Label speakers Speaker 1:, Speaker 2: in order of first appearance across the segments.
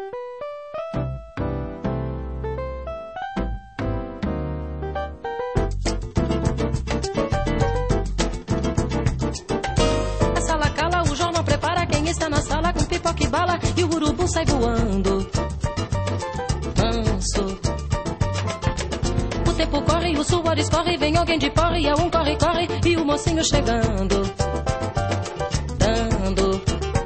Speaker 1: A sala cala, o jornal prepara, quem está na sala com pipoca e bala, e o urubu sai voando manso. O tempo corre, o suor escorre, vem alguém de porre, a um corre, corre, e o mocinho chegando, dando.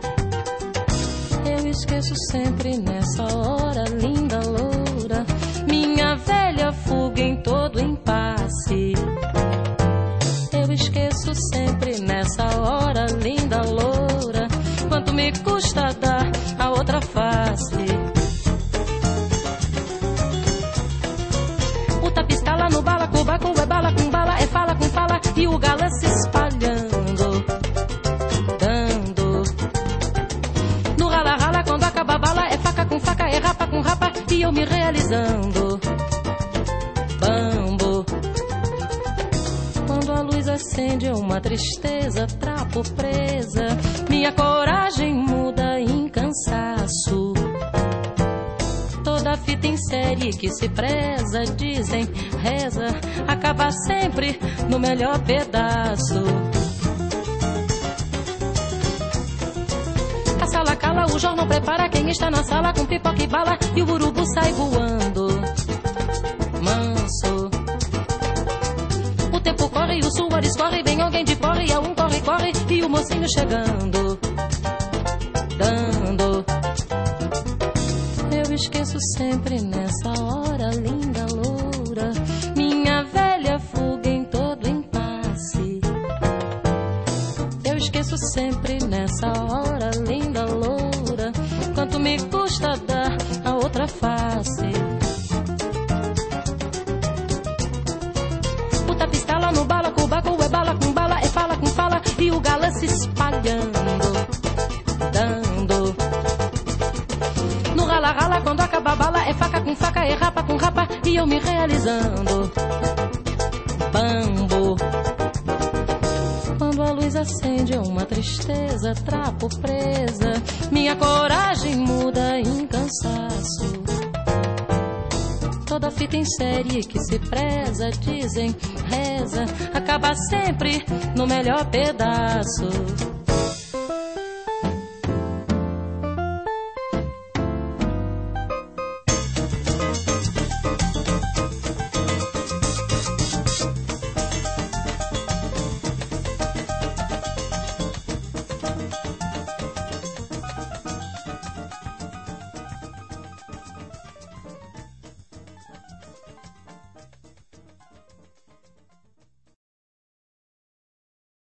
Speaker 1: Eu esqueço sempre nessa hora, linda loura, minha velha fuga em todo impasse. Eu esqueço sempre nessa hora, linda loura, quanto me custa dar a outra face. O tapistala no bala, cubaco é bala com bala, é fala com fala, e o galã se espalhando, dando. No rala rala, quando acaba a bala, é faca com faca, é rapa com rapa, e eu me realizando, bambo. Quando a luz acende, é uma tristeza, trapo presa, minha coragem muda em cansaço. Toda fita em série que se preza, dizem, reza, acaba sempre no melhor pedaço. A sala cala, o jornal prepara, quem está na sala com pipoca e bala, e o urubu sai voando manso. O tempo corre, o suor escorre, vem alguém de porre, a um corre, corre, e o mocinho chegando, dando. Eu esqueço sempre nessa hora, linda loura, minha velha fuga em todo impasse. Eu esqueço sempre nessa hora, linda loura, quanto me custa dar a outra face. O tapistala no bala, cubaco é bala com bala, é fala com fala, e o galã se espalhando, dando. No rala rala, quando acaba a bala, é faca com faca, é rapa com rapa, e eu me realizando, bambo. Quando a luz acende, é uma tristeza, trapo presa, minha coragem muda em cansaço. Toda fita em série que se preza, dizem, reza, acaba sempre no melhor pedaço.